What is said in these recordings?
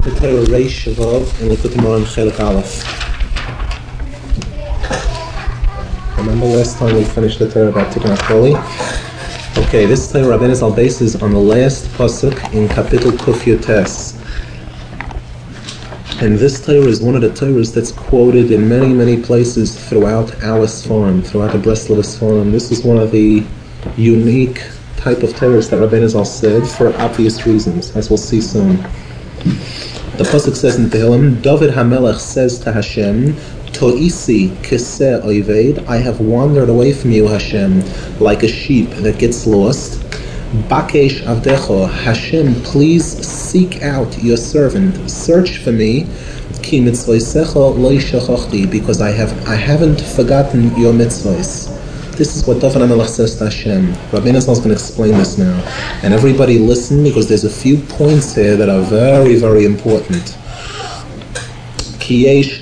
the Torah Reish Vav and Likutei Moharan Chelik Aleph. Remember last time we finished the Torah about Tikkun HaCholi? Okay, this Torah Rabbeinu Zal bases on the last pasuk in Kapitel Kuf Yotes. And this Torah is one of the Torahs that's quoted in many, many places throughout our Sfarim, throughout the Breslov Sfarim. This is one of the unique type of Torahs that Rabbeinu Zal said for obvious reasons, as we'll see soon. The pasuk says in Tehillim, David HaMelech says to Hashem, To'isi kiseh oived, I have wandered away from you, Hashem, like a sheep that gets lost. Bakesh avdecho, Hashem, please seek out your servant, search for me, ki mitzvosecha lo shachachti, because I haven't forgotten your mitzvahs. This is what David HaMelech says to Hashem. Rabbeinu Zal is going to explain this now. And everybody listen, because there's a few points here that are very, very important. There's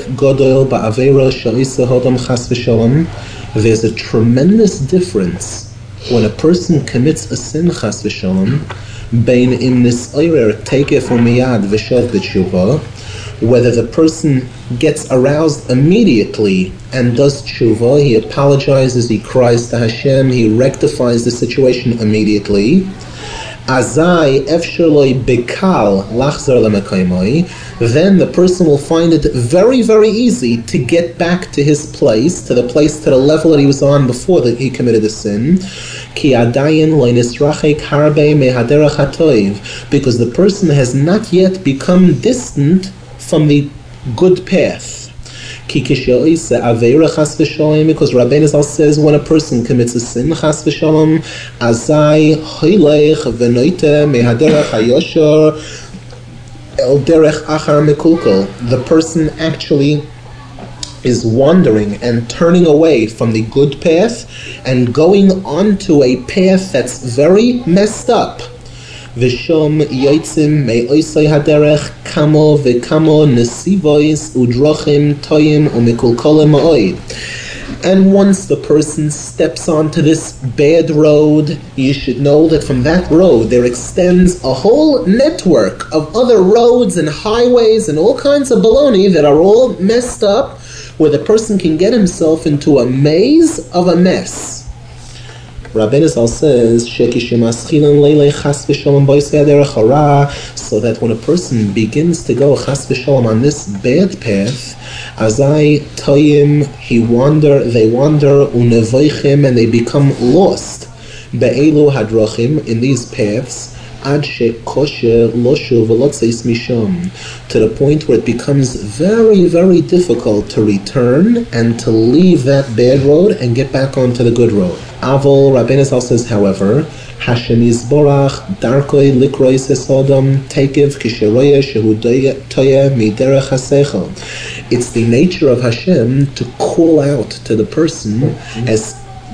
a tremendous difference when a person commits a sin, chas v'shalom, bein im nis'orer teikef umiyad v'shov b'tshuva, whether the person gets aroused immediately and does tshuva, he apologizes, he cries to Hashem, he rectifies the situation immediately. Azai efsherloi bekal lachzar lemekaymoi, then the person will find it very, very easy to get back to his place, to the level that he was on before that he committed the sin. Ki adayin lo nisrachek harbe mehaderech hatoiv, because the person has not yet become distant from the good path. Because Rabbeinu Zal says when a person commits a sin, chas v'shalom, azai hoylech v'noite mehaderech hayoshor el derech achar mekulkol. The person actually is wandering and turning away from the good path and going onto a path that's very messed up. V'shom yotzim me'oisei haderech kamo v'kamo nesivois udrochim toyim u'mikulkolim ma'oid. And once the person steps onto this bad road, you should know that from that road there extends a whole network of other roads and highways and all kinds of baloney that are all messed up, where the person can get himself into a maze of a mess. Rabbeinu Zal says, so that when a person begins to go chas v'shalom on this bad path, azai toyim, they wander, unevoichim, and they become lost, be'elu hadrochim, in these paths, ad shekoshe loshu v'lotzeis misham, to the point where it becomes very, very difficult to return and to leave that bad road and get back onto the good road. Avol, Rabbeinu Zal says, however, Hashem Yisborach darkoi likrois esodam tekev kisheroya shehudoya toya miderech hasechel. It's the nature of Hashem to call out to the person as...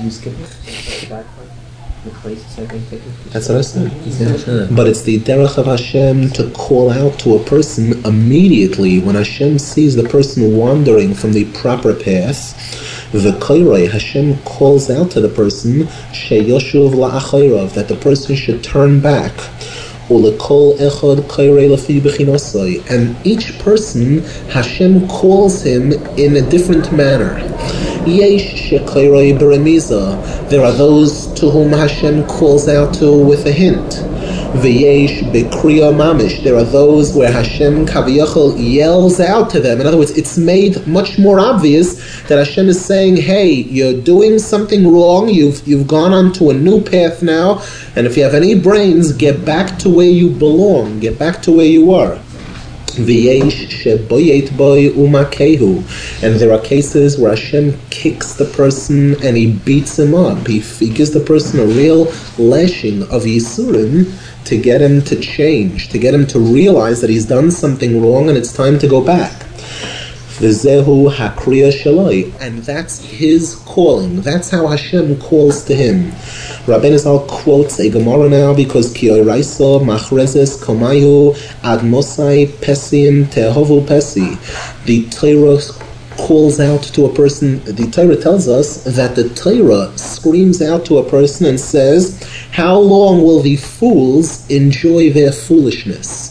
That's what I said. Yeah. But it's the derech of Hashem to call out to a person immediately when Hashem sees the person wandering from the proper path. The koirei, Hashem calls out to the person sheyoshuv la'achayrav, that the person should turn back. Ulekol echad koirei lafi bechinosai, and each person Hashem calls him in a different manner. Yesh shekoirei beremiza, there are those to whom Hashem calls out to with a hint. V'yesh bekriya mamish, there are those where Hashem kaviyachol yells out to them. In other words, it's made much more obvious that Hashem is saying, hey, you're doing something wrong, you've gone onto a new path now, and if you have any brains, get back to where you belong, get back to where you are. V'yesh sheboyet boy umakehu, and there are cases where Hashem kicks the person and he beats him up. He gives the person a real lashing of Yisurim to get him to change, to get him to realize that he's done something wrong and it's time to go back. V'zehu hakriya shaloi, and that's his calling. That's how Hashem calls to him. Rabbeinu Zal quotes a Gemara now because ki oiraiso machrezes komayu ad mosai pesim tehovu pesi. The Torah calls out to a person. The Torah tells us that the Torah screams out to a person and says, how long will the fools enjoy their foolishness?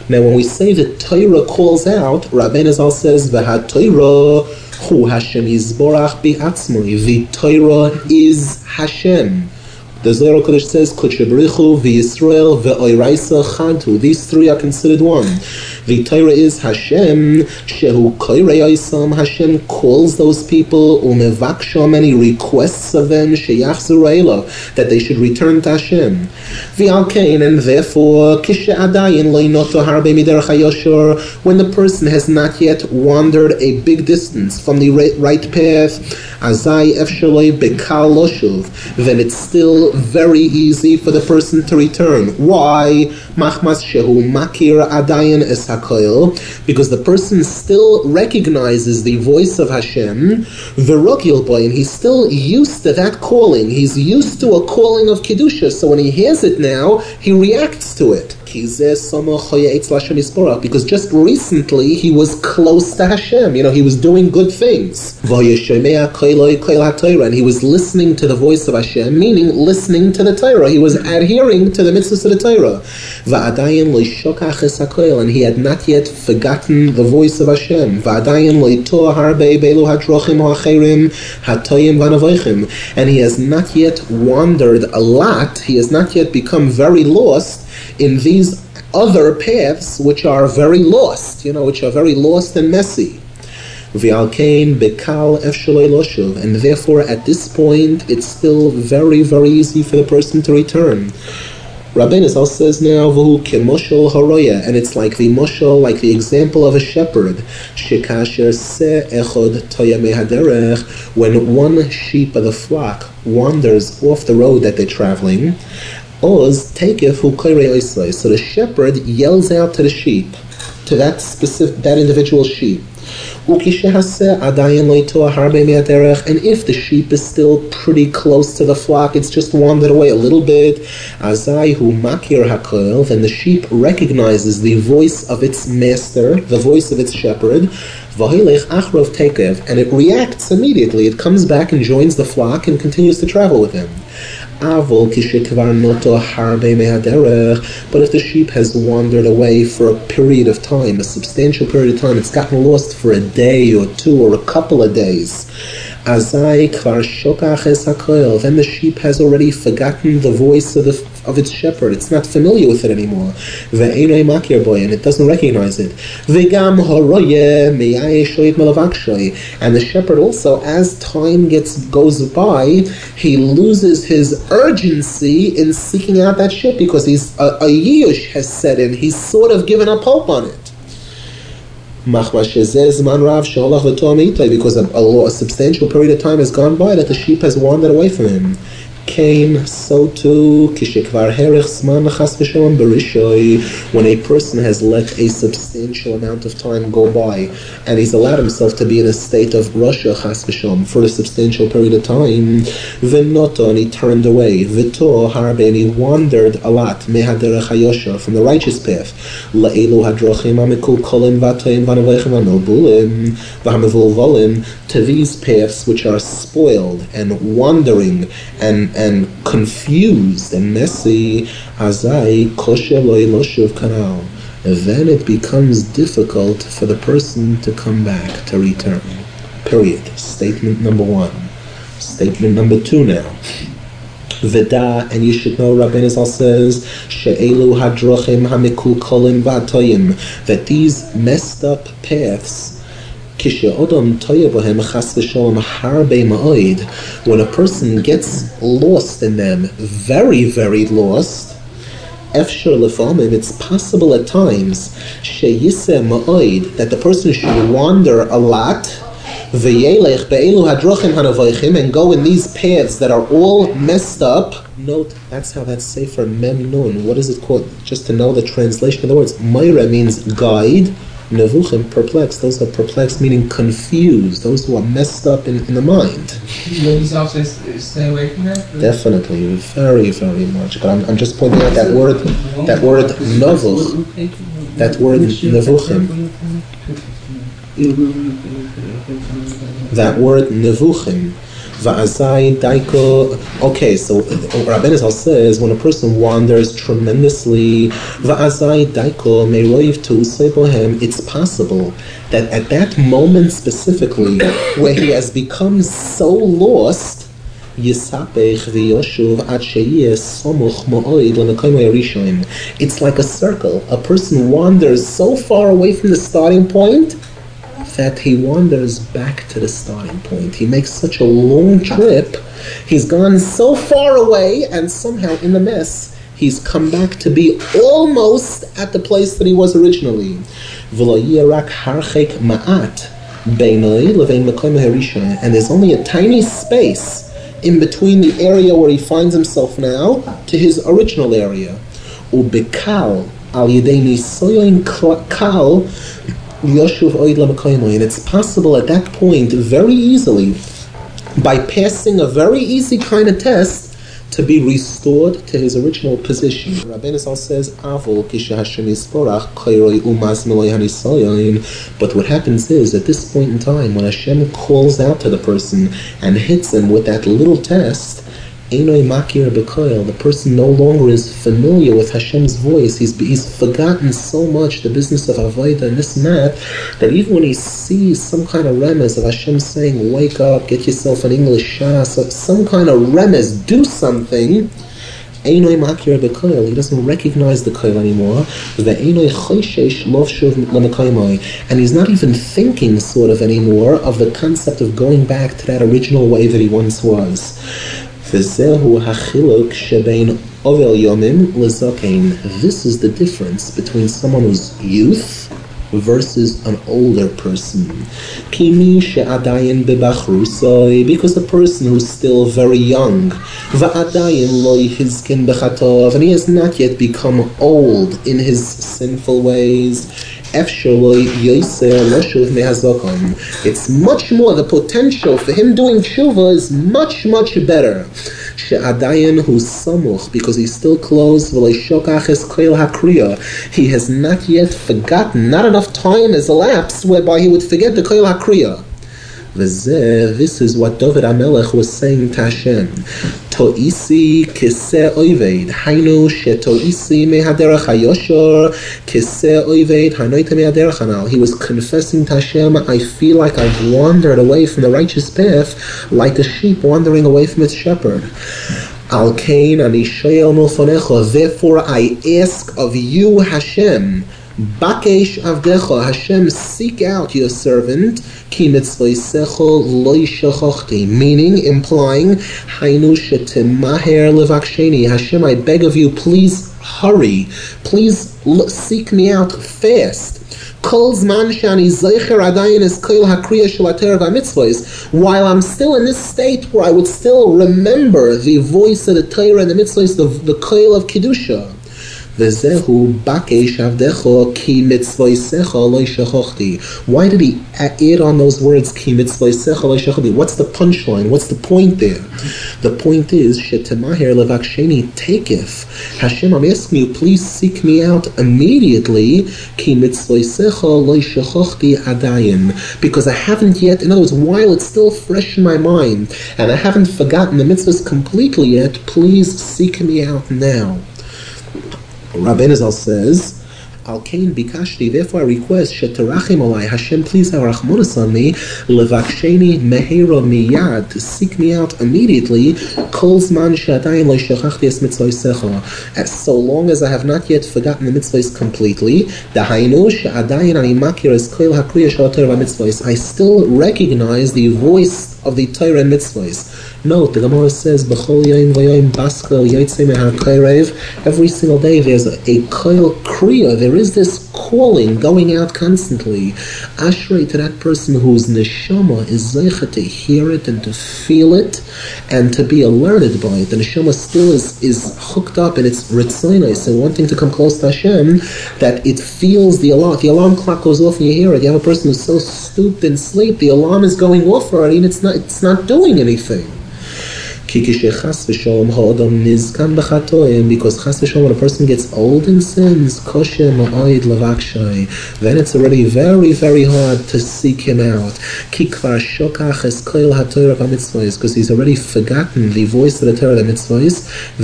Now, when we say the Torah calls out, Rabbeinu Zal says, "V'ha Torah hu Hashem Yizborach bi'atzmoi." The Torah is Hashem. The Zohar Kodesh says, "Kodesh v'Yisrael v'Oiraisa Chantu." These three are considered one. The Torah is Hashem, Shehu Koirei Oisam. Hashem calls those people, Umevaksham, and He requests of them, Sheyachzuru Elo, that they should return to Hashem. V'alkein, and therefore, Kishe Adayin Loinoto Harbe Miderech HaYoshor, when the person has not yet wandered a big distance from the right path, Azai Efshaloi Bekal Loshuv, then it's still very easy for the person to return. Why? Machmas Shehu Makir Adayin Es HaKoil, because the person still recognizes the voice of Hashem, V'rokil Boy, and he's still used to that calling. He's used to a calling of Kedusha, so when he hears it now, he reacts to it. Because just recently he was close to Hashem, he was doing good things. And he was listening to the voice of Hashem, meaning listening to the Torah. He was adhering to the mitzvahs of the Torah. And he had not yet forgotten the voice of Hashem. And he has not yet wandered a lot. He has not yet become very lost in these other paths which are very lost, which are very lost and messy. And therefore at this point it's still very, very easy for the person to return. Rabbeinu Zal says now, "V'hu kemoshel haroya," and it's like the moshel, like the example of a shepherd. Shekasher se echod toya mehaderech, when one sheep of the flock wanders off the road that they're traveling, Oz taketh hu koirei oisai. So the shepherd yells out to the sheep, to that individual sheep. And if the sheep is still pretty close to the flock, it's just wandered away a little bit, then the sheep recognizes the voice of its master, the voice of its shepherd, and it reacts immediately. It comes back and joins the flock and continues to travel with them. But if the sheep has wandered away for a period of time, a substantial period of time, it's gotten lost for a day or two or a couple of days, then the sheep has already forgotten the voice of its shepherd. It's not familiar with it anymore. And it doesn't recognize it. And the shepherd also, as time goes by, he loses his urgency in seeking out that sheep because a yiyush has set in. He's sort of given up hope on it. Because a substantial period of time has gone by that the sheep has wandered away from him. So too, when a person has let a substantial amount of time go by and he's allowed himself to be in a state of rasha chas v'shalom for a substantial period of time, and he turned away, and he wandered a lot from the righteous path, to these paths which are spoiled and wandering and confused and messy, then it becomes difficult for the person to come back, to return. Period. Statement number one. Statement number two now. Veda, and you should know, Rabbeinu Zal says, she'elu hadrochim hamikukolim v'atoyim, that these messed up paths, when a person gets lost in them, very, very lost, it's possible at times that the person should wander a lot and go in these paths that are all messed up. Note, that's how that Sefer Mem Nun, what is it called? Just to know the translation of the words. Moira means guide. Nevuchim, perplexed. Those are perplexed, meaning confused. Those who are messed up in the mind. Ladies also stay away from that? Definitely, very, very much. But I'm just pointing out that word nevuch. That word nevuchim. That word nevuchim. Va'azai daiko. Okay, so Rabbeinu Zal says when a person wanders tremendously, va'azai daiko meroiv tu bohem. It's possible that at that moment specifically, where he has become so lost, it's like a circle. A person wanders so far away from the starting point that he wanders back to the starting point. He makes such a long trip. He's gone so far away, and somehow in the mess, he's come back to be almost at the place that he was originally. And there's only a tiny space in between the area where he finds himself now to his original area. Ubekal al yedei nisoyon kal yoshuv oid lamakoymo. And it's possible at that point, very easily, by passing a very easy kind of test, to be restored to his original position. Rabbeinu Zal says, "Avol kishe Hashem yisporach kairoi umas meloi hanisayon." But what happens is, at this point in time, when Hashem calls out to the person and hits him with that little test, Einoi makir b'koil, the person no longer is familiar with Hashem's voice. He's forgotten so much the business of avodah and this and that even when he sees some kind of remez of Hashem saying, "Wake up, get yourself an English shas," some kind of remez, do something, Einoi makir b'koil, he doesn't recognize the koil anymore. Ve'einoi choishesh lovshuv l'mekayimai, and he's not even thinking sort of anymore of the concept of going back to that original way that he once was. This is the difference between someone who's youth versus an older person. Because the person who's still very young, and he has not yet become old in his sinful ways, it's much more, the potential for him doing tshuva is much, much better. Who's samuch, because he's still close, he has not yet forgotten, not enough time has elapsed whereby he would forget the koil hakriya. This is what David HaMelech was saying to Hashem. To'isi kiseh oived, hainu sheto'isi mehaderech hayoshor, kiseh oived, hanoite mehaderech hanal. He was confessing to Hashem, I feel like I've wandered away from the righteous path, like a sheep wandering away from its shepherd. Al kain ani shoyel milfonecha, therefore I ask of you, Hashem, Bakesh avdecha, Hashem, seek out your servant, ki mitzvaysecha lo yishachochti, meaning, implying, hainu shetimaher levaksheni, Hashem, I beg of you, please hurry, please seek me out fast. Kol zman shani zeicher adayin es koil hakriya shel haTorah v'mitzvos, while I'm still in this state where I would still remember the voice of the Torah and the mitzvos, the koil of Kedusha. Why did he add on those words? What's the punchline? What's the point there? The point is, taketh. Hashem, I'm asking you, please seek me out immediately. Because I haven't yet, in other words, while it's still fresh in my mind, and I haven't forgotten the mitzvahs completely yet, please seek me out now. Rabbeinu Zal says, Al kain bikashti, therefore I request, sheterachim alai, Hashem, please have rachmanas on me, levaksheni mehera miyad, to seek me out immediately, kol zman she'adayin lo shachachti es mitzvosecha, so long as I have not yet forgotten the mitzvahs completely, dahainu she'adayin ani makir es koil hakriya shel haTorah v'mitzvos, I still recognize the voice of the Torah and mitzvahs. Note, the Gemara says, B'chol yoyim v'yoyim baskel yotzei mehar koirev, every single day there's a koil kriya, there is this calling going out constantly. Ashrei to that person whose neshama is zeicha to hear it and to feel it and to be alerted by it. The neshama still is hooked up and it's ritzonais and wanting to come close to Hashem, that it feels the alarm. The alarm clock goes off and you hear it. You have a person who's so stooped in sleep, the alarm is going off already and it's not doing anything. Because chas v'sholom, when a person gets old in sins, then it's already very, very hard to seek him out. Because he's already forgotten the voice of the Torah, the mitzvahs.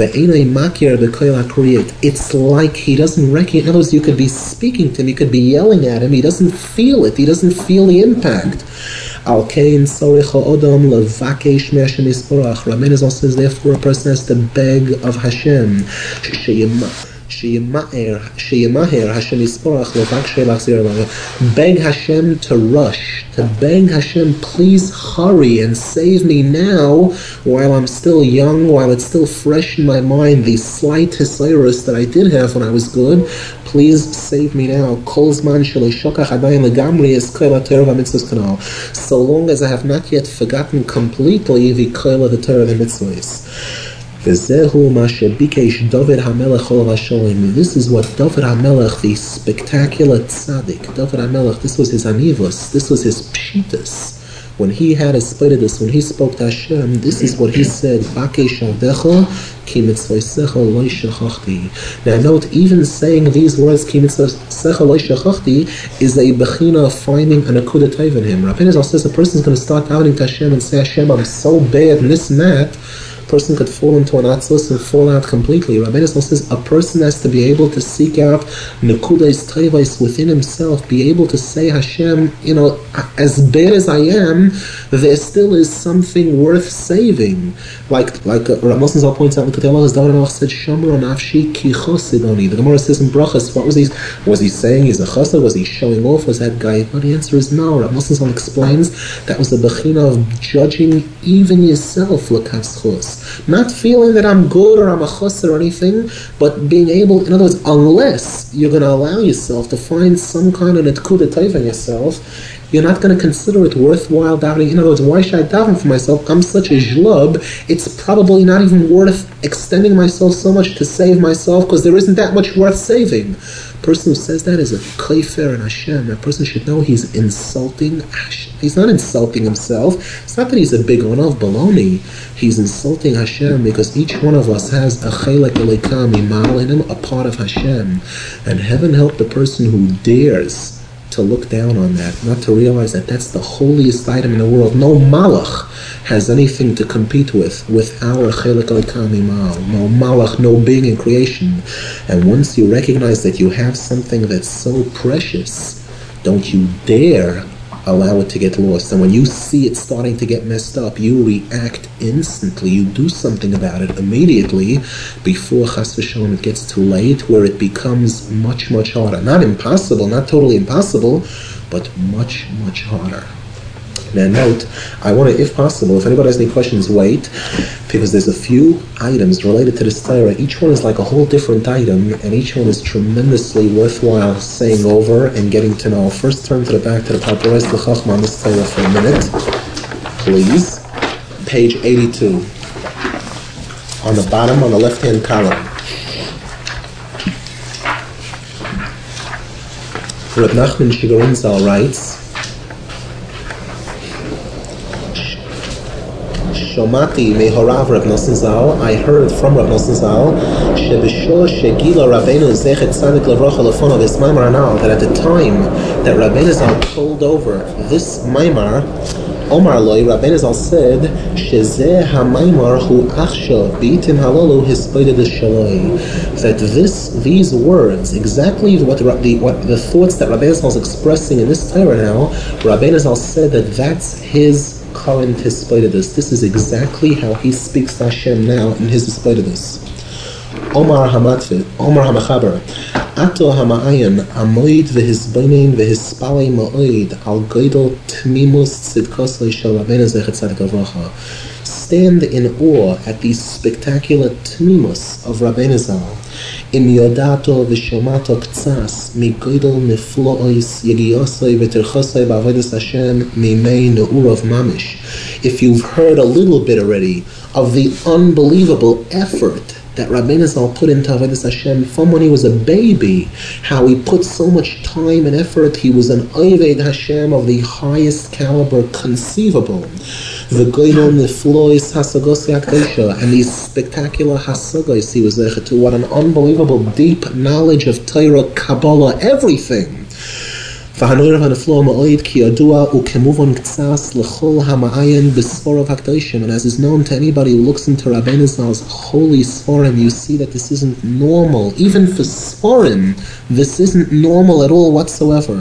It's like he doesn't recognize. In other words, you could be speaking to him, you could be yelling at him, he doesn't feel it, he doesn't feel the impact. Rabbeinu also says, therefore a person has to beg of Hashem. Beg Hashem to rush, to beg Hashem, please hurry and save me now while I'm still young, while it's still fresh in my mind, the slight hisayrus that I did have when I was good. Please save me now. So long as I have not yet forgotten completely the koil of the Torah of the mitzvahs. This is what David HaMelech, the spectacular tzaddik, David HaMelech, this was his anivus, this was his pshitas. When he had his spiritus, when he spoke to Hashem, this is what he said, Now note, even saying these words, is a bechina of finding an akudah tov in him. Rabbeinu Zal says a person is going to start davening to Hashem and say, Hashem, I'm so bad and this and that. Person could fall into an atzlus and fall out completely. Rabbeinu Zal says a person has to be able to seek out nekudas tevais within himself, be able to say, Hashem, as bad as I am, there still is something worth saving. Like Rav Nosson Zal points out in Ketei Halachos, David HaMelech said, Shamar nafshi ki chosidoni. The Gemara says in Brachas, what was he saying? He's a chassid? Was he showing off? Was that guy? But the answer is no. Rav Nosson Zal explains that was the bechina of judging even yourself l'kavs chos. Not feeling that I'm good or I'm a chassid or anything, but being able, in other words, unless you're going to allow yourself to find some kind of nekudah tov in yourself, you're not going to consider it worthwhile davening. In other words, why should I daven for myself? I'm such a zhlub, it's probably not even worth extending myself so much to save myself, because there isn't that much worth saving. A person who says that is a kaifer in Hashem. A person should know he's insulting Hashem. He's not insulting himself. It's not that he's a big one of baloney. He's insulting Hashem because each one of us has a chelek elikam imal in him, a part of Hashem. And heaven help the person who dares to look down on that, not to realize that that's the holiest item in the world. No malach has anything to compete with our chelek elikam imal. No malach, no being in creation. And once you recognize that you have something that's so precious, don't you dare allow it to get lost. And when you see it starting to get messed up, you react instantly. You do something about it immediately before chas v'shalom it gets too late, where it becomes much, much harder. Not impossible, not totally impossible, but much, much harder. Now note, I want to, if possible, if anybody has any questions, wait, because there's a few items related to this Torah. Each one is like a whole different item, and each one is tremendously worthwhile saying over and getting to know. First turn to the back to the Paparazzi L'Chachma on this Torah for a minute, please. Page 82. On the bottom, on the left-hand column. Reb Nachman Shigarin Zal writes, Shomati mehorav Reb Nosson Zal, I heard from Reb Nosson Zal, shebishor shegila Rabbeinu zechet tzadik levrocha lefonav this maimar anal, that at the time that Rabbeinu Zal told over this maimar, Omar Loi, Rabbeinu Zal said, shezeh ha-maimar hu achshav b'itim halalu hispoided shaloi, that these words, exactly what the thoughts that Rabbeinu Zal is expressing in this Torah now, Rabbeinu Zal said that that's his current hispoidedus. This is exactly how he speaks to Hashem now in his hispoidedus. Omar Hamatfit, Omar Hamachaber, Ato Hama'ayan, Amoid v'hisbainin v'hispalei ma'oid, al goidel tmimus tzidkosei shel Rabbeinu zechet tzadik levrocha. Stand in awe at the spectacular tmimus of Rabbeinu Zal. Im yodato v'shomato k'tzas migoidel niflois yegiyosei v'terchosei ba'avodas Hashem mimei ne'urov mamish. If you've heard a little bit already of the unbelievable effort that Rabbeinu Zal put into Avodas Hashem from when he was a baby, how he put so much time and effort. He was an Oved Hashem of the highest caliber conceivable. The Goylon, the Flois, Hasagos Yakdesha, and these spectacular Hasagos he was there to. What an unbelievable deep knowledge of Torah, Kabbalah, everything. And as is known to anybody who looks into Rabbeinu Zal's holy Sforim, you see that this isn't normal. Even for Sforim, this isn't normal at all whatsoever.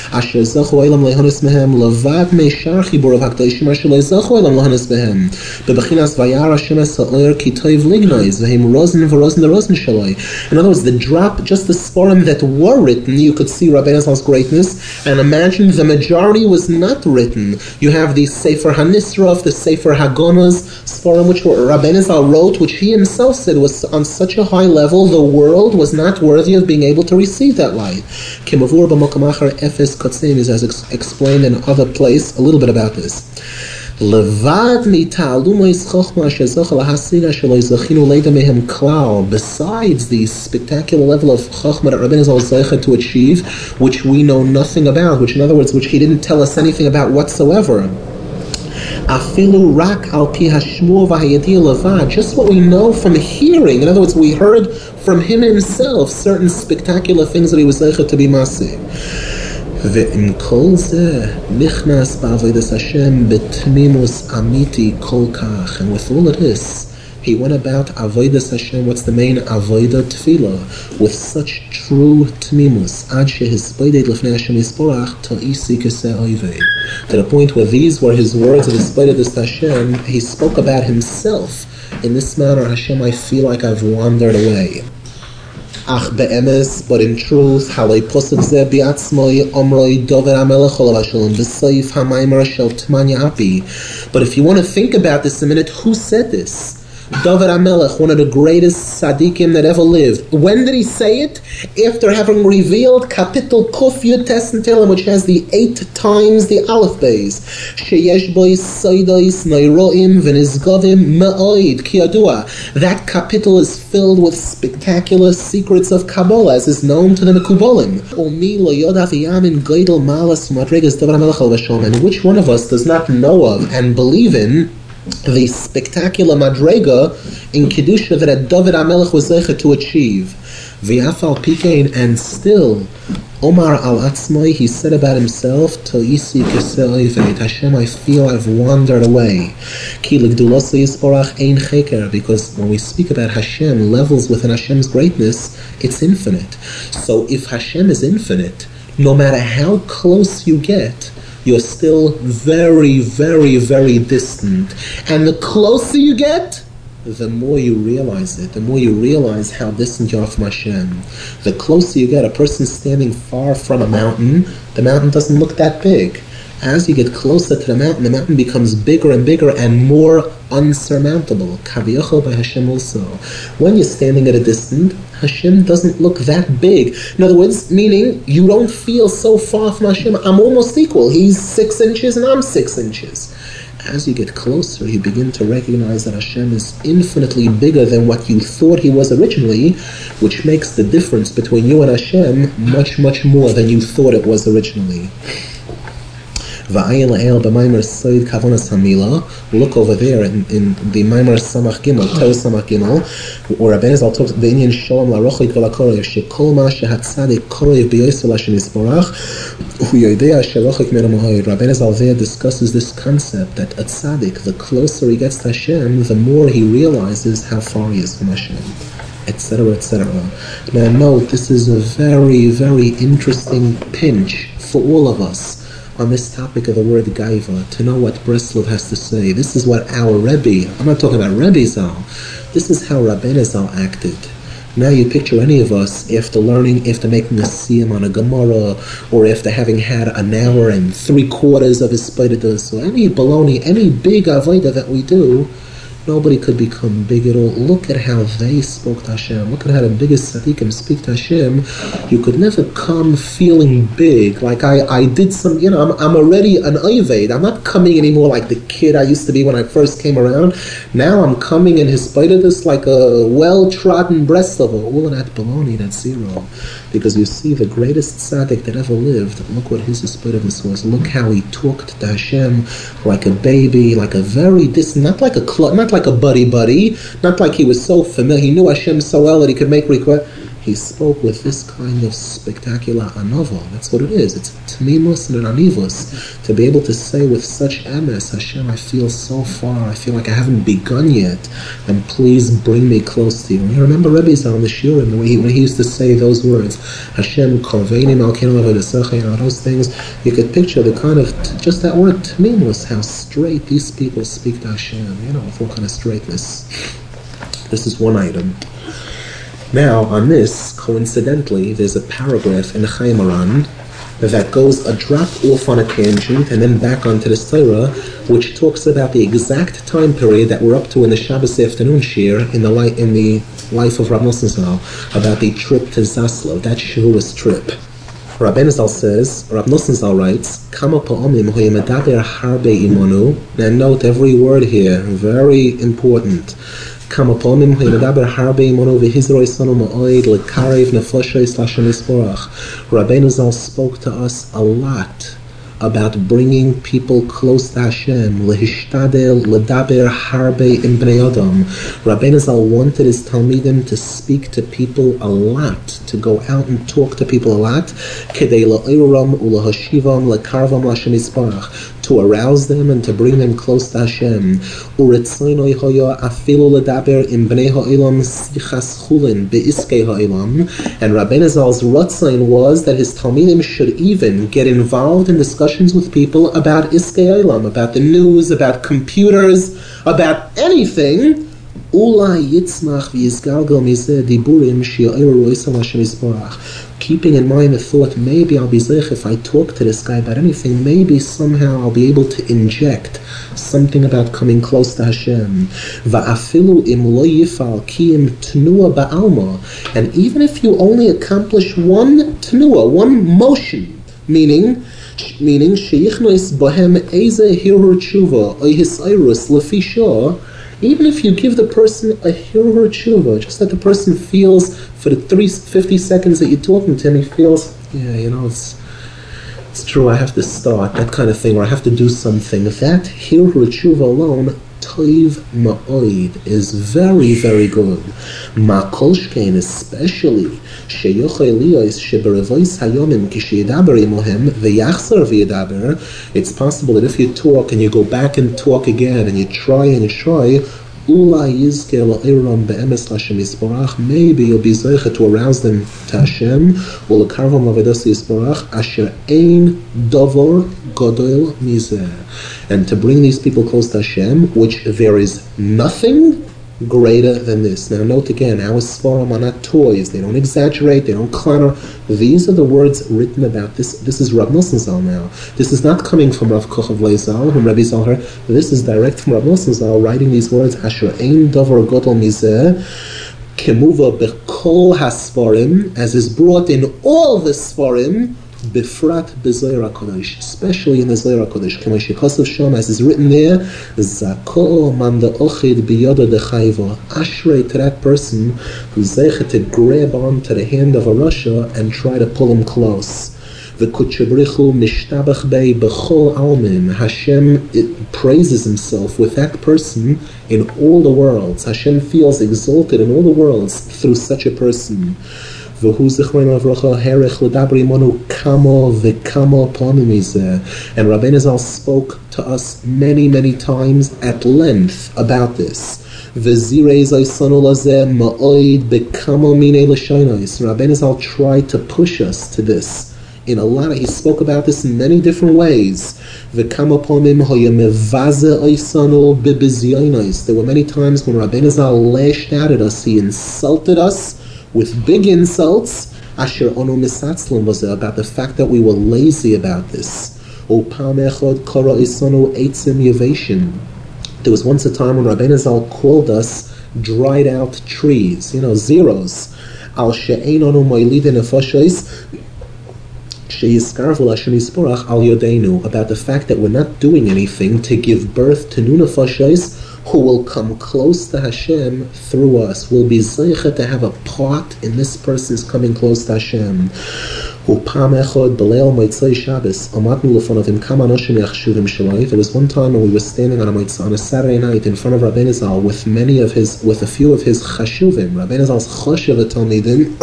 In other words, the drop, just the Sforim that were written, you could see Rabbeinu Zal's greatness. And imagine the majority was not written. You have the Sefer HaNisraf, the Sefer HaGonos, Sforim which Rabbeinu Zal wrote, which he himself said was on such a high level, the world was not worthy of being able to receive that light. Kimavur b'Mokom Achar Efes Kotzim is as explained in other place, a little bit about this. Besides the spectacular level of Chochmah that Rabbeinu Zal was zeicha to achieve, which we know nothing about, which in other words, which he didn't tell us anything about whatsoever. Just what we know from hearing. In other words, we heard from him himself certain spectacular things that he was zeicha to be maseh. ועם כל זה נכנס בעבודת השם בתמימוס אמיתי כל כך. And with all of this, he went about avodas Hashem. What's the main avodah? Tefillah, with such true tmimus. Ad shehisboded lefnei Hashem yisborach ta'isi keseh oivei. To the point where these were his words of hisbodedus Hashem, he spoke about himself in this manner. Hashem, I feel like I've wandered away. Ach be'emes, but in truth, halei posuk zeh bi'atzmoi omroi dover hamelech olav hashalom b'seif hamaymer shel Tmanya Api. But if you want to think about this a minute, who said this? David HaMelech, one of the greatest tzaddikim that ever lived. When did he say it? After having revealed Kapitel Kuf Yud Tes Tehillim, which has the 8 times the Aleph Beis. Sheyesh bois soidos neiroim v'nizgodim me'oid ki yadua. That kapitel is filled with spectacular secrets of Kabbalah, as is known to the Mekubalim. Omi lo yodav yamin geidel malas madregas David HaMelech al Vashom. And which one of us does not know of and believe in the spectacular madrega in Kedusha that David HaMelech was zeicha to achieve? V'afal pikein, and still, Omar al Atzmai, he said about himself, To'isi keseh oivei, Hashem, I feel I've wandered away. Ki l'gdulasa yisborach ein cheker, because when we speak about Hashem, levels within Hashem's greatness, it's infinite. So if Hashem is infinite, no matter how close you get, you're still very, very, very distant. And the closer you get, the more you realize it. The more you realize how distant you are from Hashem. The closer you get, a person standing far from a mountain, the mountain doesn't look that big. As you get closer to the mountain becomes bigger and bigger and more unsurmountable. Kaviyachol by Hashem also. When you're standing at a distance, Hashem doesn't look that big. In other words, meaning you don't feel so far from Hashem. I'm almost equal. He's 6 inches and I'm 6 inches. As you get closer, you begin to recognize that Hashem is infinitely bigger than what you thought He was originally, which makes the difference between you and Hashem much, much more than you thought it was originally. Look over there in the Maimar Samach Gimel, Torah Samach Gimel, where Rabbeinu Zal talks the Inyan Shalom LaRochik VeLaKorev, Shekol Ma Shehatzadik Korev B'Yosel Hashem Yisborach, Uyodea Sherochik Meno Mohoid. Rabbeinu Zal there discusses this concept that a tzaddik, the closer he gets to Hashem, the more he realizes how far he is from Hashem, etc., etc. Now note, this is a very, very interesting pinch for all of us on this topic of the word Gaiva, to know what Breslov has to say. This is what our Rebbe, I'm not talking about Rebbe Zal, this is how Rabbeinu Zal acted. Now you picture any of us after learning, after making a siyum on a Gemara, or after having had an hour and 3/4 of his Spidadus, or any baloney, any big avodah that we do, Nobody could become big at all. Look at how they spoke to Hashem. Look at how the biggest tzaddikim speak to Hashem. You could never come feeling big, like I did some, I'm already an Oived. I'm not coming anymore like the kid I used to be when I first came around. Now I'm coming in his spite of this like a well-trodden breast level. All of that baloney, that's zero. Because you see the greatest tzaddik that ever lived, look what his spitedness was. Look how he talked to Hashem like a baby, like a very distant, not like a buddy, not like he was so familiar. He knew Hashem so well that he could make requests. He spoke with this kind of spectacular anova. That's what it is. It's tmimus and an anivus. To be able to say with such emes, Hashem, I feel so far. I feel like I haven't begun yet. And please bring me close to you. And you remember Rebbe Zal on the Shurim, when he used to say those words, Hashem, korveini malkeinu avodasecha, those things. You could picture the kind of, just that word tmimus, how straight these people speak to Hashem. With what kind of straightness. This is one item. Now, on this, coincidentally, there's a paragraph in the Chayei Moharan that goes a drop off on a tangent and then back onto the Torah, which talks about the exact time period that we're up to in the Shabbos afternoon shir in the life of Rav Nosson Zal, about the trip to Zaslav, that Shavuos trip. Rabbeinu Zal says, Rav Nosson Zal writes, Kama pa'omim hu yemedaber harbe imonu. Now note every word here, very important. Rabbeinu Zal spoke to us a lot about bringing people close to Hashem. Lehishtadel ledaber harbe im bnei adam. Rabbeinu Zal wanted his talmidim to speak to people a lot, to go out and talk to people a lot, kedei la'oram ulahashivam lekarvam l'Hashem yisparach, to arouse them and to bring them close to Hashem. Uretzaynoi hoya afilu ledaber im bnei ha'olam sichas chulin beiskei ha'olam. And Rabbeinu Zal's ratzayn was that his talmidim should even get involved in discussions with people about iskei ha'olam, about the news, about computers, about anything. Ulai yitzmach v'yizgalgal mizeh diburim she'oiru roisam Hashem yisparach. Keeping in mind the thought, maybe I'll be zeich if I talk to this guy about anything, maybe somehow I'll be able to inject something about coming close to Hashem. Va'afilu im lo yifal ki im tnua ba'alma. And even if you only accomplish one tnua, one motion, meaning sheichnois bohem eze hirur tshuva oy hisayrus lefi shah, even if you give the person a hirur tshuva, just that the person feels for the 50 seconds that you're talking to him, he feels, it's true, I have to start, that kind of thing, or I have to do something. That hirur tshuva alone, toiv ma'oid, is very, very good. Ma'kolshkein, especially, sheyochei liyos sheberevois hayomim kishiyedaber imohem v'yachzor v'yedaber. It's possible that if you talk and you go back and talk again and you try, Ula yizke la'iram be'emes Hashem yisparach. Maybe you'll be zeicha to arouse them to Hashem. Ula karvam lavedas yisparach asher ein dovor godol mizeh. And to bring these people close to Hashem, which there is nothing greater than this. Now note again, our Sforim are not toys. They don't exaggerate, they don't clutter. These are the words written about this. This is Rav Nosson Zal now. This is not coming from Rav Kochav Leib Zal, whom Rabbi Zal heard. This is direct from Rav Nosson Zal, writing these words, Asher ein davar gadol mizeh, kemuva bechol hasforim, as is brought in all the Sforim, Bifrat b'Zohar HaKodesh, especially in the Zohar HaKodesh, K'moshe Kosav Shom, as is written there, Zako man da'ochid b'yoda dechayva. Ashrei to that person who's zeicha to grab onto the hand of a Rasha and try to pull him close. V'kutchebrichu mishtabach bei b'chol almin. Hashem praises himself with that person in all the worlds. Hashem feels exalted in all the worlds through such a person. And Rabbeinu Zal spoke to us many, many times at length about this. Rabbeinu Zal tried to push us to this. In a lot of, he spoke about this in many different ways. There were many times when Rabbeinu Zal lashed out at us, he insulted us with big insults, Asher Onu Misatzlim, was about the fact that we were lazy about this. There was once a time when Rabbeinu Zal called us dried out trees, zeros. Al she'einonu mo'ilidin nefashos she'yizkarvu l'Hashem yisborach al yodeinu, about the fact that we're not doing anything to give birth to new nefashos who will come close to Hashem through us. We'll be zeicha to have a part in this person's coming close to Hashem. There was one time when we were standing on a Saturday night in front of Rabbeinu Zal with a few of his chashuvim. Rabbeinu Zal's chashuv talmidim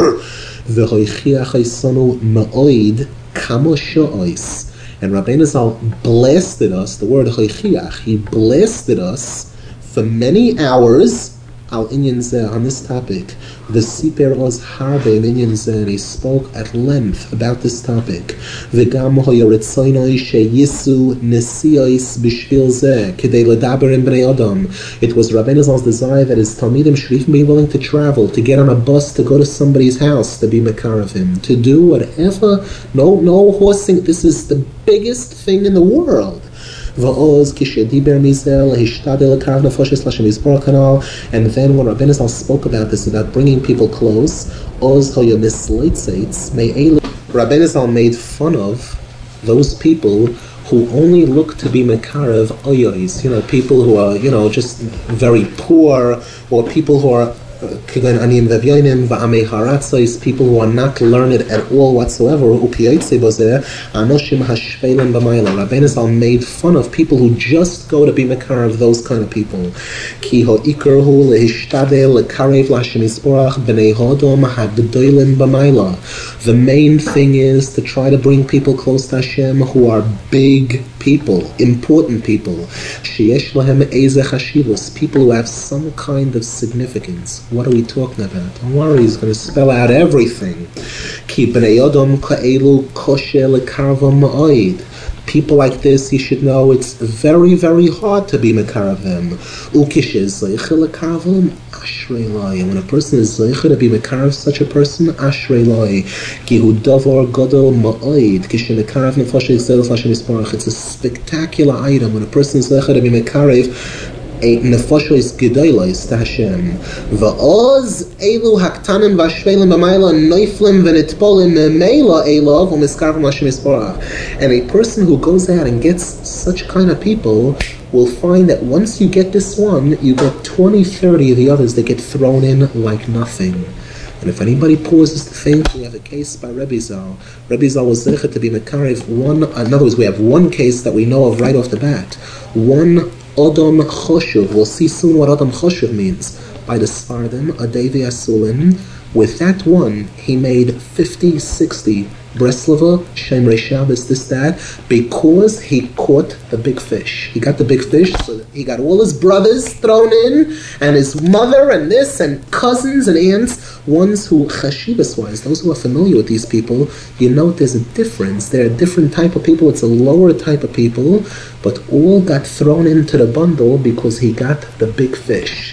and Rabbeinu Zal blasted us. The word choichiach, he blasted us for many hours al inyan zeh, on this topic. The Siper Oz Harbe inyan zeh, and he spoke at length about this topic. V'gam hoyoritzonoi sheyisu nesiyos b'shvil zeh k'dei ledaber im bnei adam. It was Rabbeinu Zal's desire that his talmidim should even be willing to travel, to get on a bus, to go to somebody's house, to be makar of him, to do whatever. No horsing. This is the biggest thing in the world. And then when Rabbeinu Zal spoke about this, about bringing people close, Rabbeinu Zal made fun of those people who only look to be mekarev oyos, people who are, just very poor, or people who are people who are not learned at all whatsoever. Rabbeinu Zal made fun of people who just go to be makar of those kind of people. The main thing is to try to bring people close to Hashem who are big people, important people. People who have some kind of significance. What are we talking about? Don't worry, he's going to spell out everything. People like this, you should know it's very, very hard to be makar of them. And when a person is zeicha to be makar of such a person, ashrei loy. It's a spectacular item when a person is zeicha to be makar of a nefashos gedolos to Hashem. Va'oz elu haktanim v'ashvelim b'mayla noiflim v'nitpolim me'meila elov u'miskarvim Hashem yisborach. And a person who goes out and gets such kind of people will find that once you get this one, you get 20, 30 of the others that get thrown in like nothing. And if anybody pauses to think, we have a case by Rebbe Zal. Rebbe Zal was zeicha to be mekarev one. In other words, we have one case that we know of right off the bat. One Adam Choshuv. We'll see soon what Adam Choshuv means. By the Sfardim, Adevi Asulin. With that one, he made 50, 60 Breslava, Shemrei Shabbos, this, that, because he caught the big fish. He got the big fish, so he got all his brothers thrown in, and his mother, and this, and cousins and aunts, ones who, chashivas-wise, those who are familiar with these people, you know there's a difference. They're a different type of people, it's a lower type of people, but all got thrown into the bundle because he got the big fish.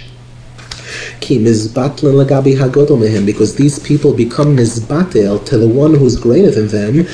Because these people become nizbatel to the one who's greater than them,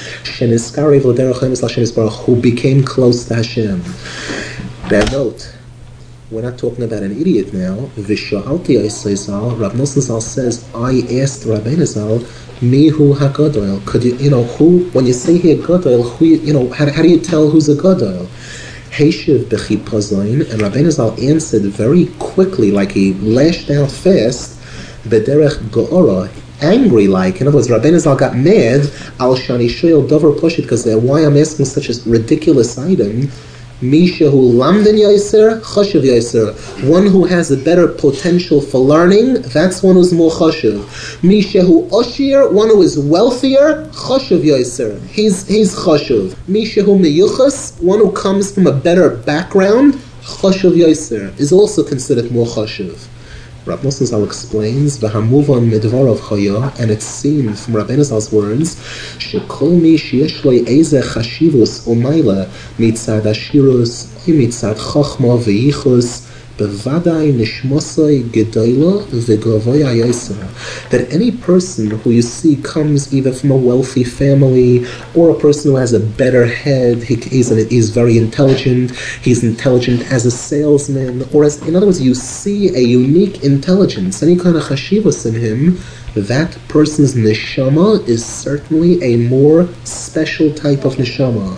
who became close to Hashem. Now note, we're not talking about an idiot now. Rav Nosson Zal says, I asked Rabbeinu Zal, Mihu HaGadol. Could you, who, when you say here Gadol, who, how do you tell who's a Gadol? Heishiv b'chipazayin, and Rabbeinu Zal answered very quickly, like he lashed out fast, b'derech go'ora, angry like. In other words, Rabbeinu Zal got mad, al shani shoyel dover poshit, because why I'm asking such a ridiculous item. Mishahu lamden yaiser, chashiv yaiser. One who has a better potential for learning, that's one who's more chashiv. Mishahu oshir, one who is wealthier, chashiv yaiser. He's chashiv. Mishahu meyuchas, one who comes from a better background, chashiv yaiser, is also considered more chashiv. Rav Nosson Zal explains, "V'hamuvan midvarav chaya," and it's seen from Rabbeinu Zal's words, "Shekol mi sheyesh lo eze chashivus umayla mitzad ashirus, mitzad chachma v'yichus Bevadai nishmosai gedola v'gavoy hayoser. That any person who you see comes either from a wealthy family or a person who has a better head, he's very intelligent, he's intelligent as a salesman, or as, in other words, you see a unique intelligence, any kind of chashivas in him, that person's neshama is certainly a more special type of neshama.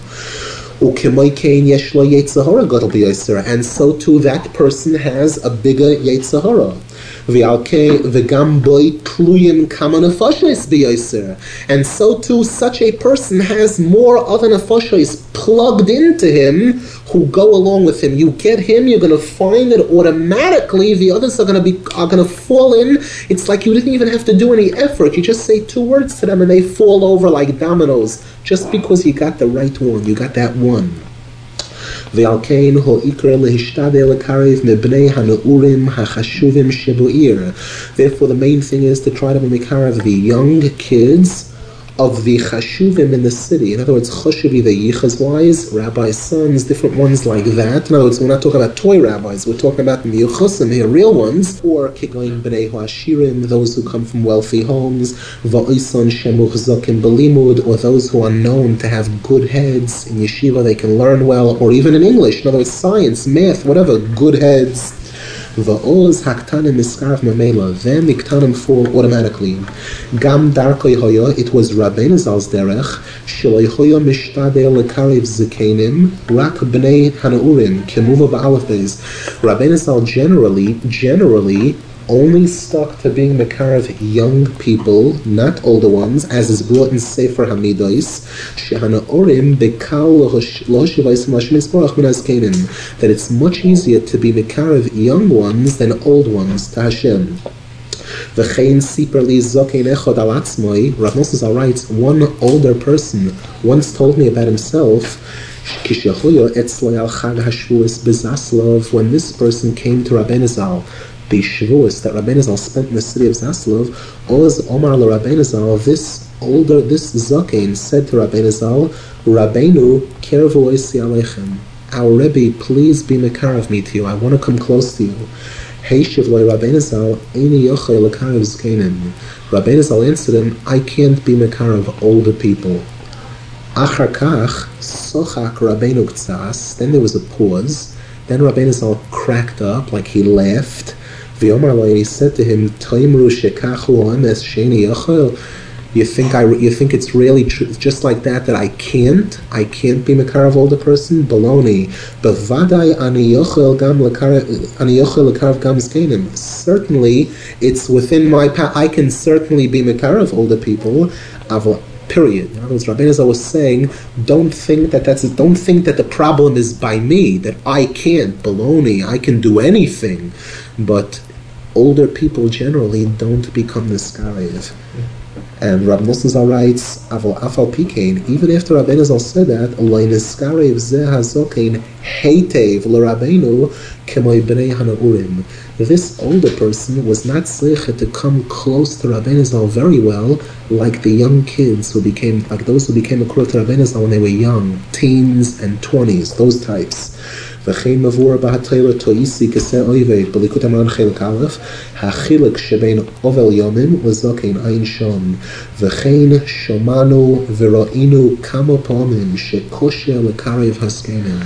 And so too that person has a bigger Yetzirah. And so too such a person has more other nefashos plugged into him who go along with him. You get him, you're going to find that automatically the others are going to fall in. It's like you didn't even have to do any effort. You just say 2 words to them and they fall over like dominoes, just because you got the right one. You got that one. Therefore, the main thing is to try to be mekarev the young kids of the chashuvim in the city. In other words, chashuvi, the yichas wise, rabbis' sons, different ones like that. In other words, we're not talking about toy rabbis, we're talking about the yuchasim here, real ones, or kigoyin b'nei ha'ashirim, those who come from wealthy homes, va'oison shemuchzakim b'limud, or those who are known to have good heads in yeshiva, they can learn well, or even in English, in other words, science, math, whatever, good heads. Va'oz haktanim miskarv mamela. Then the ktanim fall automatically. Gam darkoi hoya. It was Rabbeinu Zal's derech. Sheloi hoya mishtadei lekarev zikenim. Rak b'nei hanaurim. Kemuva ba'alef beis. Rabbeinu Zal generally only stuck to being mekarev young people, not older ones, as is brought in Sefer Hamidos. Shehanaorim bekal loshivayis mashim isborach min azkenim. That it's much easier to be mekarev young ones than old ones to Hashem. V'chein siper li zokein echad al atzmoi. Rav Nosson Zal writes, one older person once told me about himself. When this person came to Rabbeinu Zal, the Shavuos that Rabbeinu Zal spent in the city of Zaslov, Oz Omar le Rabbeinu Zal, this Zakein said to Rabbeinu Zal, Rabbeinu kervu oisi aleichem. Our Rebbe, please be mekarev me to you. I want to come close to you. Heishiv lo Rabbeinu Zal, eini yochei lekarev zkenim. Rabbeinu Zal answered him, I can't be mekarev older people. Achar kach sochak Rabbeinu ktsas. Then there was a pause. Then Rabbeinu Zal cracked up, like he laughed. He said to him, "Taimru shekachu ames sheni yachol." You think it's really true, just like that I can't be mekarev older person? Baloney. Bevadai ani yochel lekarev gam zkenim. Certainly, it's within my power. I can certainly be mekarev older people. Period. In other words, Rabbeinu Zal was saying, don't think that the problem is by me, that I can't. Baloney. I can do anything, but older people generally don't become niskarev. And Rav Nosson Zal writes, Aval afal pikein, even after Rabbeinu Zal said that, Olay niskarev zeh hazokein heitev l'Rabbeinu k'may b'nei hanaurim. This older person was not zeichet to come close to Rabbeinu Zal very well, like the young kids who became, like those who became a close to Rabbeinu Zal when they were young, teens and 20s, those types. וכן מבואר בהתחלה תויסי כסא אויבי בליקוד המרן חלק א' החילק שבין אובל יומים לזקן אין שום וכן שמענו וראינו כמה פעמים שקושי לקרב הזקנים.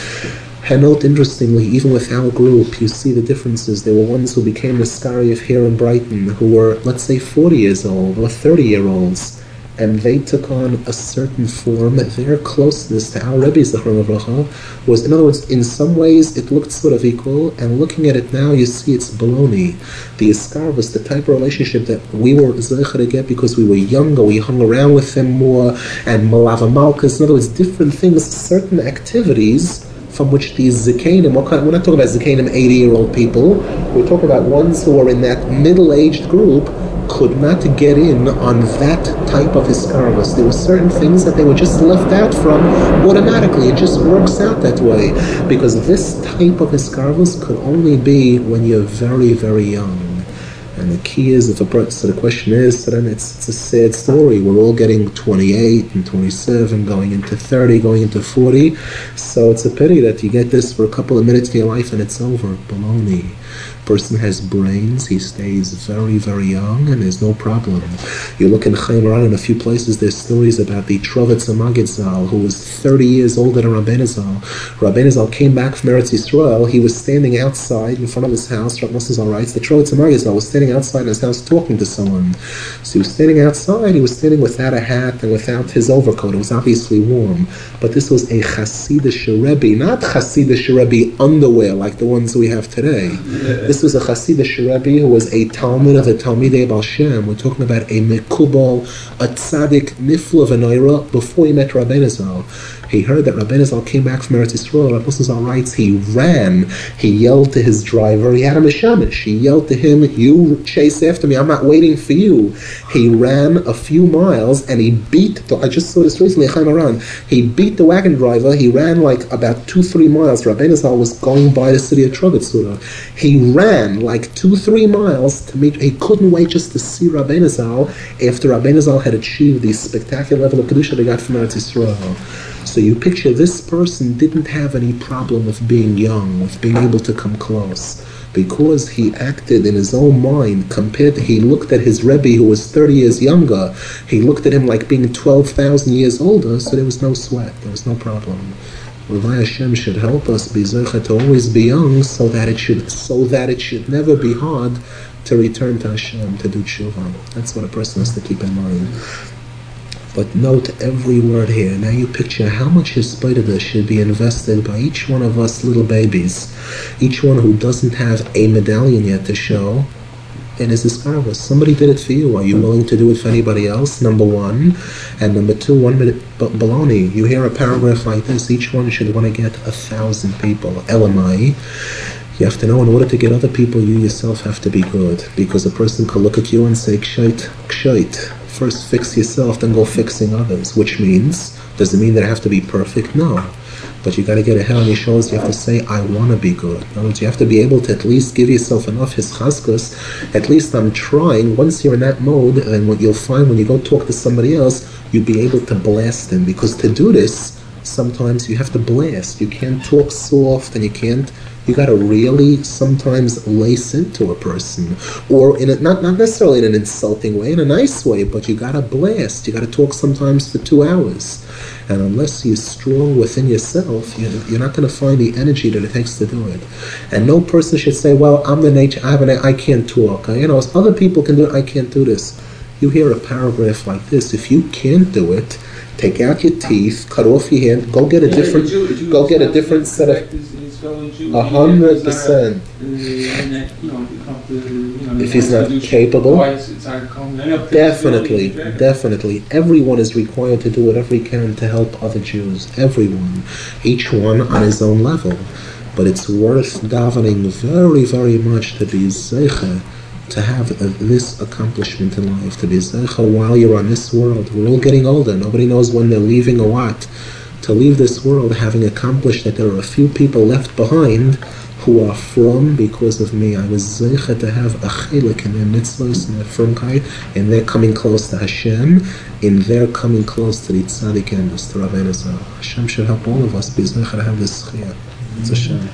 And note, interestingly, even with our group, you see the differences. There were ones who became niskarev here in Brighton who were, let's say, 40 years old or 30-year-olds. And they took on a certain form. Their closeness to our Rebbe Zechron Avracha was, in other words, in some ways it looked sort of equal, and looking at it now, you see it's baloney. The Iskar was the type of relationship that we were zeicher to get because we were younger, we hung around with them more, and Malava Malkas, in other words, different things, certain activities from which these Zikanim, we're not talking about Zikanim 80-year-old people, we're talking about ones who are in that middle-aged group, could not get in on that type of hiskarvus. There were certain things that they were just left out from automatically. It just works out that way. Because this type of hiskarvus could only be when you're very, very young. And the key is, so the question is, so then it's a sad story. We're all getting 28 and 27, going into 30, going into 40. So it's a pity that you get this for a couple of minutes in your life and it's over. Baloney. Person has brains, he stays very, very young, and there's no problem. You look in Chaim Moran in a few places, there's stories about the Trovitz Magid Zal, who was 30 years older than Rabbeinu Zal. Rabbeinu Zal came back from Eretz Yisrael, he was standing outside in front of his house. Rabbeinu Zal writes, the Trovitz Magid Zal was standing outside in his house talking to someone. So he was standing outside, he was standing without a hat and without his overcoat. It was obviously warm. But this was a Hasidic Rebbe, not Hasidic Rebbe underwear like the ones we have today. This was a Hasidic Rebbe who was a Talmud of the Talmidei Baal Shem. We're talking about a Mekubal, a Tzaddik, Nifla V'Noira, before he met Rabbeinu Zal. He heard that Rabbeinu Zal came back from Eretz Yisrael. Rabbeinu Zal writes, he ran, he yelled to his driver, he had a mishamish, he yelled to him, you chase after me, I'm not waiting for you. He ran a few miles and he beat, I just saw this recently, Chaim Moran, he beat the wagon driver, he ran like about 2-3 miles. Rabbeinu Zal was going by the city of Trovitz. He ran like 2-3 miles to meet, he couldn't wait just to see Rabbeinu Zal after Rabbeinu Zal had achieved the spectacular level of Kedusha they got from Eretz Yisrael. So you picture this person didn't have any problem with being young, with being able to come close, because he acted in his own mind. He looked at his Rebbe who was 30 years younger, he looked at him like being 12,000 years older, so there was no sweat, there was no problem. Ravai Hashem should help us be zeicha to always be young, so that it should never be hard to return to Hashem, to do tshuva. That's what a person has to keep in mind. But note every word here. Now you picture how much Hisbodedus should be invested by each one of us little babies, each one who doesn't have a medallion yet to show, and is Hisbodedus. Somebody did it for you. Are you willing to do it for anybody else? Number one. And number two, 1 minute baloney. You hear a paragraph like this, each one should want to get 1,000 people. Elamai. You have to know, in order to get other people, you yourself have to be good. Because a person could look at you and say, kshait, kshait. First fix yourself, then go fixing others. Which means, does it mean that I have to be perfect? No. But you got to get a head on your shoulders. You have to say, I want to be good. In other words, you have to be able to at least give yourself enough hischaskus. At least I'm trying. Once you're in that mode, then what you'll find when you go talk to somebody else, you'll be able to blast them. Because to do this, sometimes you have to blast. You can't talk soft, and you got to really sometimes lace into a person, or in not necessarily in an insulting way, in a nice way, but you got to blast. You got to talk sometimes for 2 hours, and unless you're strong within yourself, you're not going to find the energy that it takes to do it. And no person should say, "Well, I'm the nature. I can't talk. Other people can do it. I can't do this." You hear a paragraph like this. If you can't do it, take out your teeth, cut off your hand, go get a different set of. 100%. If he's not capable, definitely. Everyone is required to do whatever he can to help other Jews. Everyone, each one on his own level. But it's worth davening very, very much to be zeicha, to have this accomplishment in life, to be zeicha while you're on this world. We're all getting older. Nobody knows when they're leaving or what. To leave this world having accomplished that there are a few people left behind who are from because of me. I was zeicha to have a chilik in their mitzvahs and their firmkeit, in their coming close to Hashem, in their coming close to the tzaddik endus, to Rabbeinu Zal. Hashem should help all of us be zeicha to have this chiyah. It's a shame.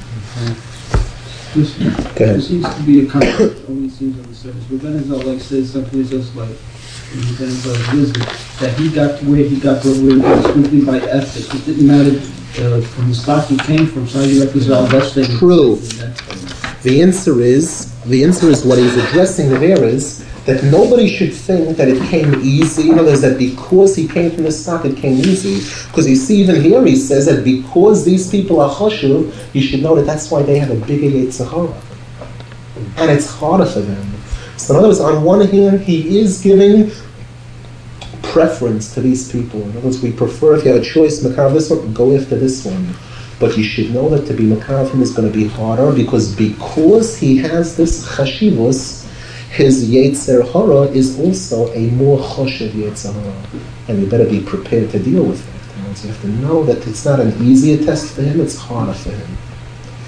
Go ahead. There seems to be a conflict. Only seems on the surface. Rabbeinu Zal says something just like that he got to where he got to where it was simply by effort. It didn't matter from the stock he came from. So you represent that's true. The answer is what he's addressing there is that nobody should think that it came easy. In other words, that because he came from the stock, it came easy. Because you see, even here he says that because these people are chashuv, you should know that that's why they have a bigger Yetzer Hara, and it's harder for them. So in other words, on one hand, he is giving preference to these people. In other words, we prefer, if you have a choice, Makav this one, go after this one. But you should know that to be Makav him is going to be harder because he has this chashivus, his Yetzer Hara is also a more choshev Yetzer Hara. And you better be prepared to deal with it. In other words, you have to know that it's not an easier test for him, it's harder for him.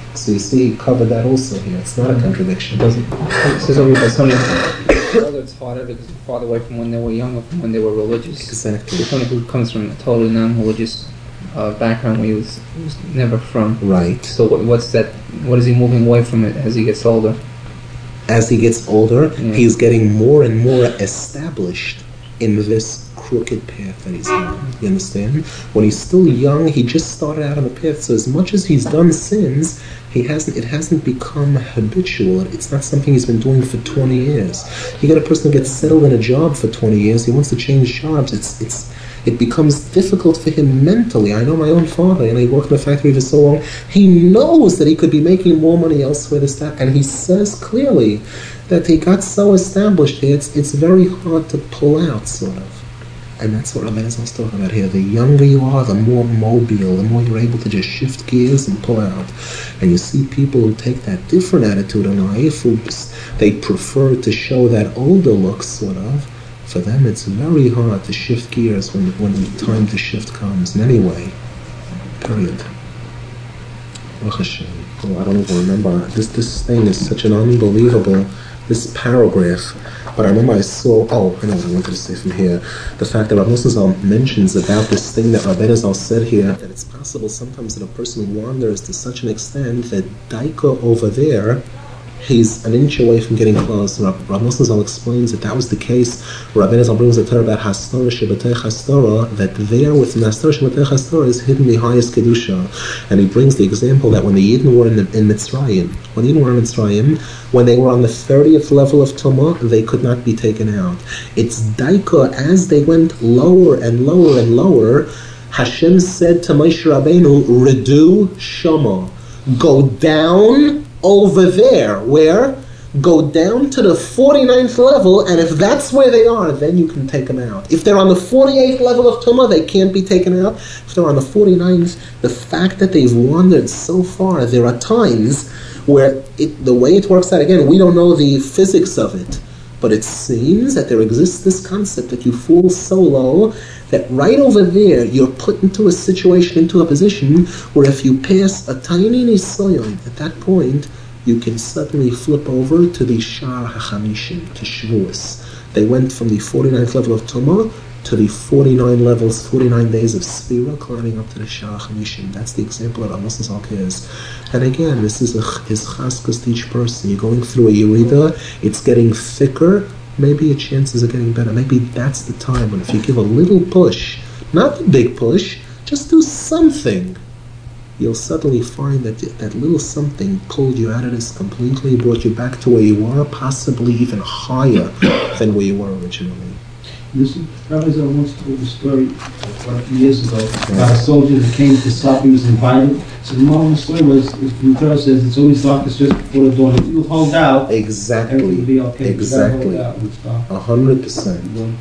So you see, he covered that also here. It's not a contradiction. It doesn't. It says over here that somebody older it's harder because it's farther away from when they were young or from when they were religious. Exactly. So somebody who comes from a totally non-religious background where he was never from. Right. So what's that? What is he moving away from it as he gets older? As he gets older, he's getting more and more established in this crooked path that he's on. You understand? When he's still young, he just started out on the path. So as much as he's done sins, it hasn't become habitual. It's not something he's been doing for 20 years. You get a person who gets settled in a job for 20 years, he wants to change jobs. It becomes difficult for him mentally. I know my own father, and he worked in a factory for so long. He knows that he could be making more money elsewhere, and he says clearly that he got so established here, it's very hard to pull out, sort of. And that's what Rabbeinu is talking about here. The younger you are, the more mobile, the more you're able to just shift gears and pull out. And you see people who take that different attitude in life, they prefer to show that older look, sort of. For them, it's very hard to shift gears when the time to shift comes. In any way, period. Baruch Hashem. Oh, I don't even remember. This thing is such an unbelievable, this paragraph. But I remember I saw, I know what I wanted to say from here. The fact that Rav Nosson Zal mentions about this thing that Rabbeinu Zal said here, that it's possible sometimes that a person wanders to such an extent that Daika over there, he's an inch away from getting close. Rav Nosson Zal explains that was the case. Rabbeinu Zal brings the Torah about Hastorah Shabbatei Hastorah, that there within Hastorah Shabbatei Hastorah is hidden the highest Kedusha. And he brings the example that when the Yidden were in Mitzrayim, when they were on the 30th level of Tumah, they could not be taken out. It's Daika, as they went lower and lower and lower, Hashem said to Moshe Rabbeinu, Redu Shama, go down over there. Where? Go down to the 49th level, and if that's where they are, then you can take them out. If they're on the 48th level of Tumah, they can't be taken out. If they're on the 49th, the fact that they've wandered so far, there are times where the way it works out, again, we don't know the physics of it, but it seems that there exists this concept that you fall so low that right over there you're put into a situation, into a position where if you pass a tiny nisayon, at that point you can suddenly flip over to the Shar HaChamishim, to Shavuos. They went from the 49th level of Tumah to the 49 levels, 49 days of Sphira, climbing up to the Shar HaChamishim. That's the example that Rav Nosson Zal gives. And again, this is chaskas to each person. You're going through a Yerida, it's getting thicker, maybe your chances are getting better. Maybe that's the time when if you give a little push, not a big push, just do something, you'll suddenly find that that little something pulled you out of this completely, brought you back to where you were, possibly even higher than where you were originally. Rabbi Zal once told a story a few years ago about a soldier that came to stop. He was invited. So the moral of the story was, the Torah says it's always darkest just before the dawn. If you hold out, exactly, everything will be okay. Exactly, 100%.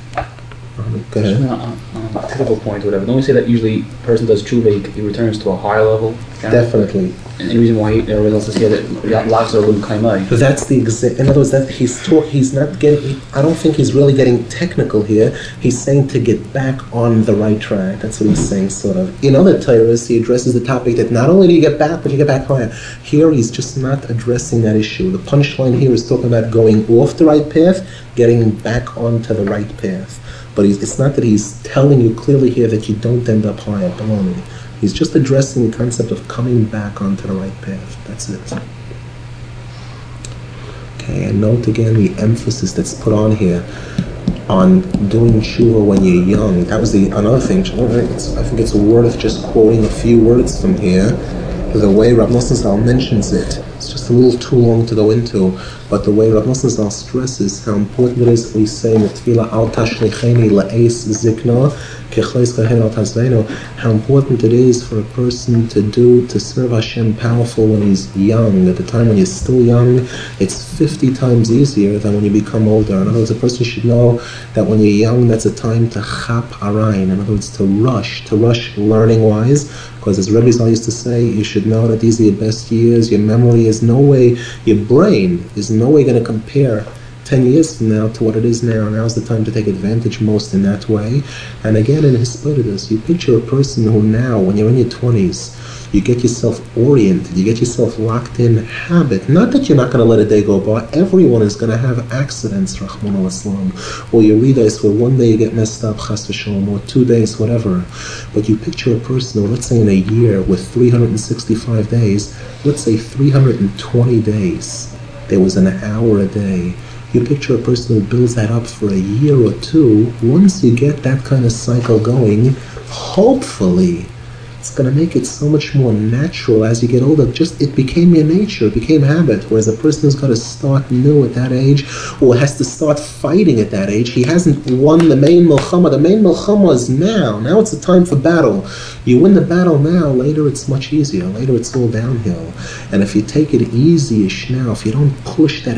Go ahead. A typical point or whatever. Don't we say that usually a person does tshuva, he returns to a higher level? Definitely. And the reason why everyone else is here that lives are a little kaimai. That's the exact. In other words, that he's not getting. I don't think he's really getting technical here. He's saying to get back on the right track. That's what he's saying, sort of. In other Torahs, he addresses the topic that not only do you get back, but you get back higher. Here, he's just not addressing that issue. The punchline here is talking about going off the right path, getting back onto the right path. But it's not that he's telling you clearly here that you don't end up higher. Baloney. He's just addressing the concept of coming back onto the right path. That's it. Okay, and note again the emphasis that's put on here on doing tshuva when you're young. That was another thing. I think it's worth just quoting a few words from here. The way Rav Nosson Zal mentions it, it's just a little too long to go into, but the way Rav Nosson Zal stresses how important it is that we say in the Tefillah, Al tashlicheni la'es zikna, how important it is for a person to serve Hashem powerful when he's young. At the time when you're still young, it's 50 times easier than when you become older. In other words, a person should know that when you're young, that's a time to chap arayin. In other words, to rush learning-wise, because as Rebbe Zal used to say, you should know that these are your best years. Your memory is no way, your brain is no way going to compare 10 years from now to what it is now. Now's the time to take advantage most in that way. And again, in Hesperides, you picture a person who now, when you're in your 20s, You get yourself oriented. You get yourself locked in habit. Not that you're not going to let a day go by. Everyone is going to have accidents, Rahman al-Islam. Or you read this where one day you get messed up, Chas v'shalom, or 2 days, whatever. But you picture a person, or let's say in a year with 365 days, let's say 320 days, there was an hour a day. You picture a person who builds that up for a year or two. Once you get that kind of cycle going, hopefully, it's going to make it so much more natural as you get older. Just, it became your nature, it became habit. Whereas a person who's got to start new at that age, or has to start fighting at that age, he hasn't won the main milchama. The main milchama is now. Now it's the time for battle. You win the battle now, later it's much easier. Later it's all downhill. And if you take it easy-ish now, if you don't push that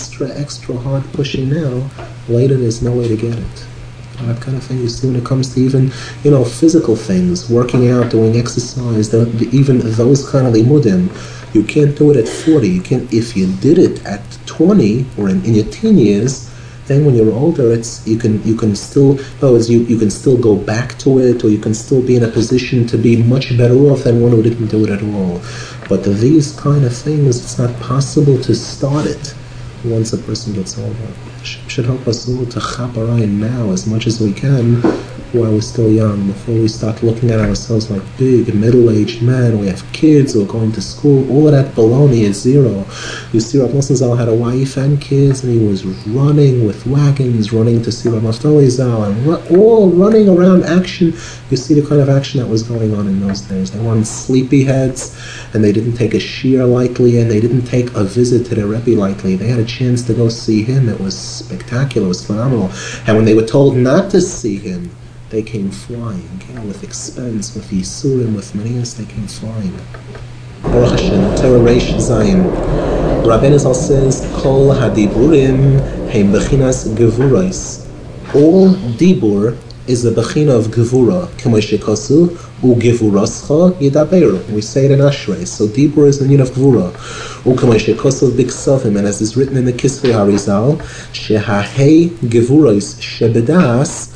extra hard pushing now, later there's no way to get it. That kind of thing you see when it comes to even, physical things, working out, doing exercise, even those kind of limudim. You can't do it at 40. You can't. If you did it at 20 or in your teen years, then when you're older, you can still, in other words, you can still go back to it, or you can still be in a position to be much better off than one who didn't do it at all. But these kind of things, it's not possible to start it once a person gets older. Should help us all to chaparayim now as much as we can while we're still young, before we start looking at ourselves like big middle-aged men. We have kids who are going to school. All of that baloney is zero. You see, Rav Nosson Zal had a wife and kids, and he was running with wagons, running to see Rav Naftali Zal, and all running around action. You see the kind of action that was going on in those days. They weren't sleepyheads, and they didn't take a shiur lightly, and they didn't take a visit to their Rebbe lightly. They had a chance to go see him. It was spectacular. It was phenomenal. And when they were told not to see him, they came flying, with expense, with Yisurim, with Manias, they came flying. Baruch Hashem, Torah Reish Zayin. Rabbeinu Zal says, Kol hadiburim heim bechinas gevurais. All dibur is the bechina of gevura. K'may shekasu ugevurascha yidaberu. We say it in Ashrei. So dibur is the meaning of gevura. Uk'may shekasu b'ksavim, and as is written in the Kisvei Harizal, shehahei gevurais shebedas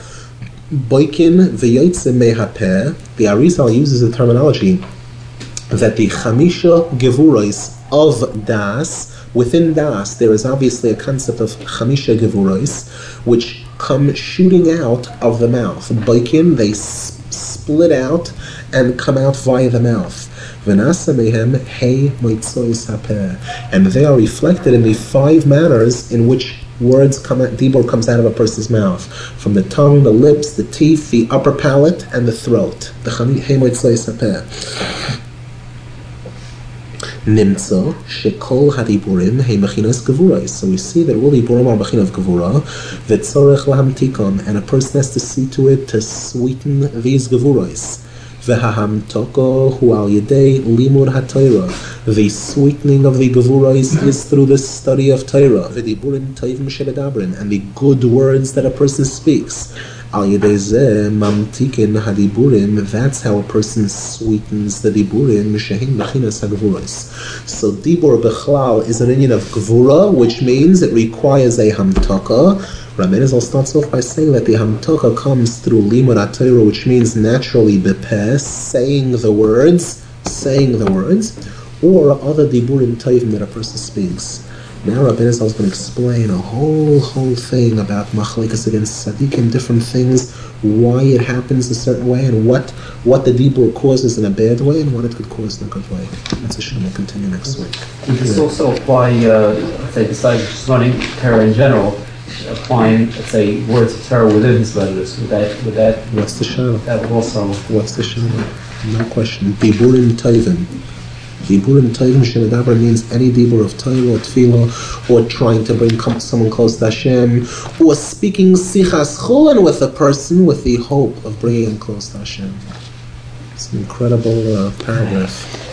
Boikin v'yotze mehapeh. The Arizal uses the terminology that the chamisha gevurais of das, within das, there is obviously a concept of chamisha gevurais, which come shooting out of the mouth. Boikin, they split out and come out via the mouth. V'nasa mehem hei moitzois hapeh. And they are reflected in the 5 manners in which words come out, dibur comes out of a person's mouth, from the tongue, the lips, the teeth, the upper palate, and the throat. The hei moitzois hapeh. Nimtzo shekol hadiburim hei bechinas gevurais. So we see that all diburim are bechin of gevura. V'tzorech lahamtikon, and a person has to see to it to sweeten these gevurais. V'hahamtoko hu al yedei limud haTorah. The sweetening of the gevurais is through the study of Torah. V'diburim tovim shebedabrin, and the good words that a person speaks. Al yedei zeh mamtikin hadiburim. That's how a person sweetens the diburim shehin bechinas hagevurais. So dibur bechlal is an union of gevura, which means it requires a hamtaka. Rabbeinu Zal starts off by saying that the hamtocha comes through limud HaTorah, which means naturally bepeh, saying the words, or other diburim tovim that a person speaks. Now Rabbeinu Zal is going to explain a whole thing about machlekas against tzaddikim, different things, why it happens a certain way, and what the dibur causes in a bad way, and what it could cause in a good way. That's a shit we'll continue next week. We can also apply, besides just learning Torah in general, applying, let's say, words of Torah within his letters. Would that? What's the shadow? That would also. What's the shadow? No question. Diburim tovim. Diburim tovim shemedaber means any dibur of Torah or tefillah, or trying to bring someone close to Hashem, or speaking sichas chulin with a person with the hope of bringing him close to Hashem. It's an incredible paragraph.